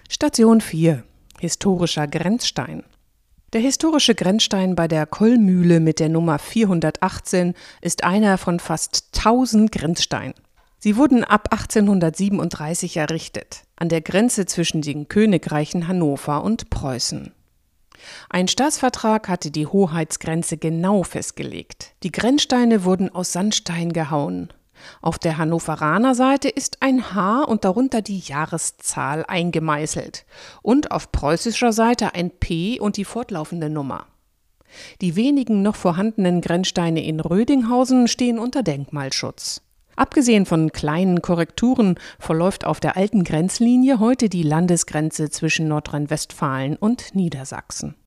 Station 4 – Historischer Grenzstein. Der historische Grenzstein bei der Kollmühle mit der Nummer 418 ist einer von fast 1000 Grenzsteinen. Sie wurden ab 1837 errichtet, an der Grenze zwischen den Königreichen Hannover und Preußen. Ein Staatsvertrag hatte die Hoheitsgrenze genau festgelegt. Die Grenzsteine wurden aus Sandstein gehauen. Auf der Hannoveraner Seite ist ein H und darunter die Jahreszahl eingemeißelt und auf preußischer Seite ein P und die fortlaufende Nummer. Die wenigen noch vorhandenen Grenzsteine in Rödinghausen stehen unter Denkmalschutz. Abgesehen von kleinen Korrekturen verläuft auf der alten Grenzlinie heute die Landesgrenze zwischen Nordrhein-Westfalen und Niedersachsen.